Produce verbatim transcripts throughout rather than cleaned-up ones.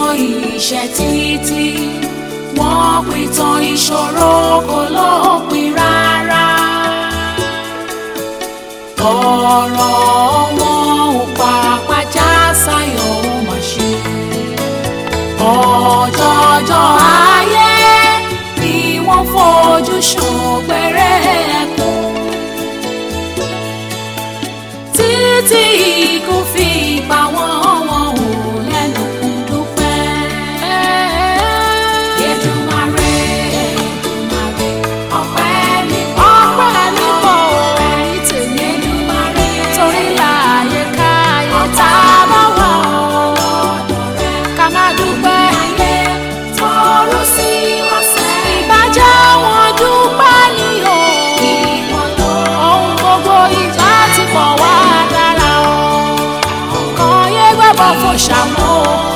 ìṣẹ́ títí wọ́n pìtàn ìṣòro kò lópin rárá. ọ̀rọ̀ wọn ò pàpà já sáyọ̀ ó mà ṣe. ọjọ́jọ́ ayé ni wọ́n fojú ṣògbéré ẹkún títí ikú fi pa wọ́n wọn ò lẹ́nu dúpẹ́. Èdùmàrè Èdùmàrè ọpẹ́ mi pọ̀ ọpẹ́ mi pọ̀ ẹ̀yìn tèmi Èdùmàrè torí láàyè káyé tá a bá wà lọ́dọ̀ rẹ̀ ká má dúpẹ́. tọrọ sí ọ̀sẹ̀ ìbàjẹ́ wọn dúpẹ́ ní o. ìwọ̀n lọ ohun gbogbo ìjà ti pọ̀ wá dára o. kàn yé gbẹ́bọ̀ fò ṣàmó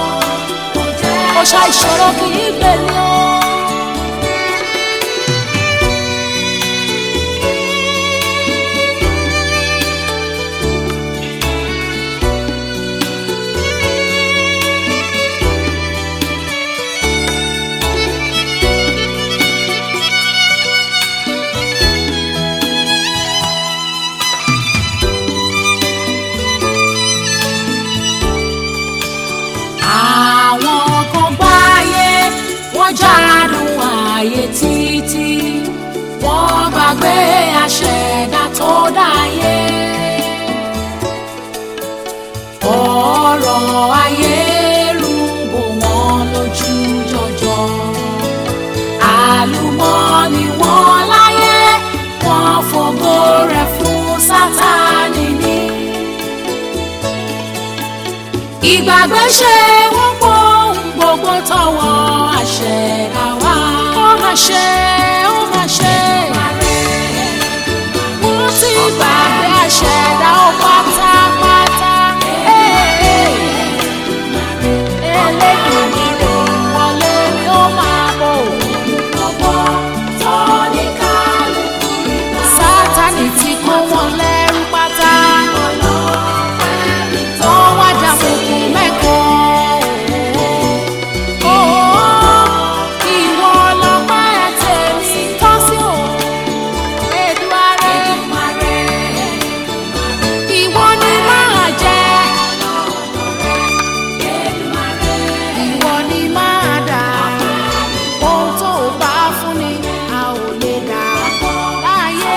o ṣá ìṣòro kì í gbé ní o. àwọn kan gbáyé wọ́n jádùn ayé títí wọ́n gbàgbé àṣẹ̀dá tó dáyé. ọ̀rọ̀ ayé rúbọ wọn lójú jọjọ àlùmọ́ọ́nì wọn láyé wọ́n fògo rẹ̀ fún Sátánì ní. ìgbàgbé ṣe wọ́n pọ̀ ohun gbogbo tọwọ́ àṣẹ̀dá wá. ó mà ṣe ó mà ṣe wọ́n ti gbàgbé àṣẹ̀dá ó pátápátá. Elédùmarè wọlé ni ó máa bọ̀ gbogbo tó ní kálukú nígbà. Sátánì ti kó wọn lẹ́rú pátá. wọ́n wá dàmùkù mẹ́kọ̀ọ́. ìwọ lọ́pẹ́ tèmi tọ́ sí o. Èdùmàrè ìwọ ni máa jẹ́. ìwọ ni máa dà. ohun tó o bá fún ni a ò lè dà láyé.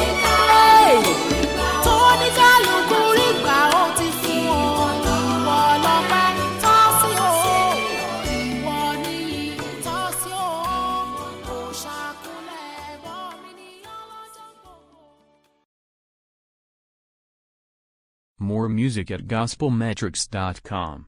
tó ní kálukú rí gbà ó ti fún ọ. ìwọ lọ́pẹ́ tọ́ sí o. ìwọ ni tọ́ sí o. kò ṣàkúnlẹ̀ bọ́ mi ní ọlọ́jọ́ gbogbo. More music at gospel metrics dot com.